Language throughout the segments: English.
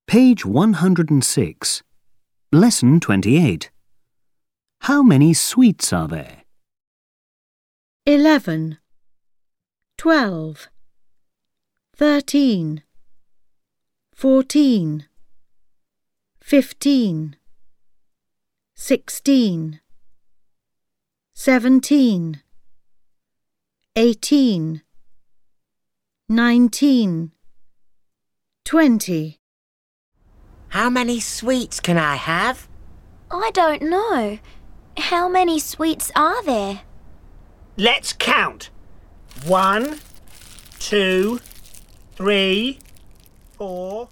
Page 106. Lesson 28. How many sweets are there? 11, 12, 13, 14, 15, 16, 17, 18, 19, 20. How many sweets can I have? I don't know. How many sweets are there? Let's count. 1, 2, 3, 4,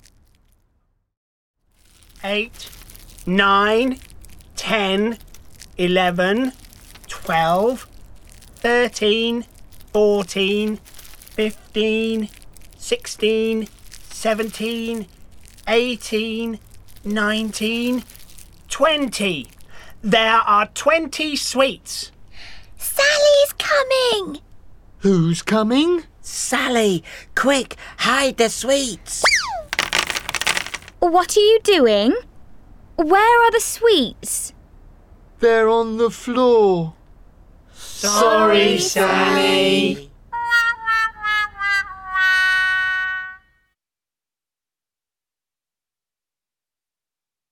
8, 9, 10, 11, 12, 13, 14, 15, 16, 17, 18, 19, 20. There are 20 sweets. Sally's coming! Who's coming? Sally, quick, hide the sweets. What are you doing? Where are the sweets? They're on the floor. Sorry, Sally.